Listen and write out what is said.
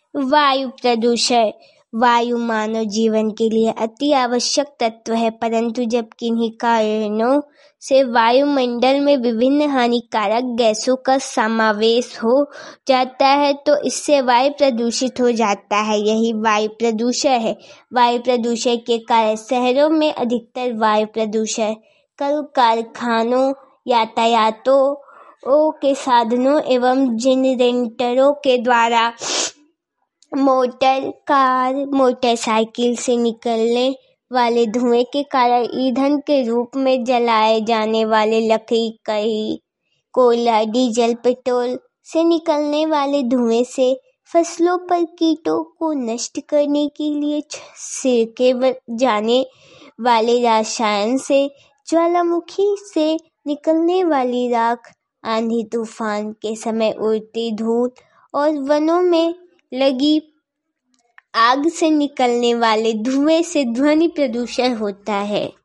वायु प्रदूषण। वायु मानव जीवन के लिए अति आवश्यक तत्व है, परंतु जब किन्हीं कारणों से वायुमंडल में विभिन्न हानिकारक गैसों का समावेश हो जाता है तो इससे वायु प्रदूषित हो जाता है। यही वायु प्रदूषण है। वायु प्रदूषण के कारण शहरों में अधिकतर वायु प्रदूषण कल कारखानों, यातायातों के साधनों एवं जनरेटरों के द्वारा मोटर, कार, मोटरसाइकिल से निकलने वाले धुएं के कारण ईंधन के रूप में जलाए जाने वाले लकड़ी, कई, कोयला, डीजल, पेट्रोल से निकलने वाले धुएं से फसलों पर कीटों को नष्ट करने के लिए छिड़के जाने वाले रसायन से, ज्वालामुखी से निकलने वाली राख, आंधी तूफान के समय उड़ती धूल और वनों में लगी आग से निकलने वाले धुएं से ध्वनि प्रदूषण होता है।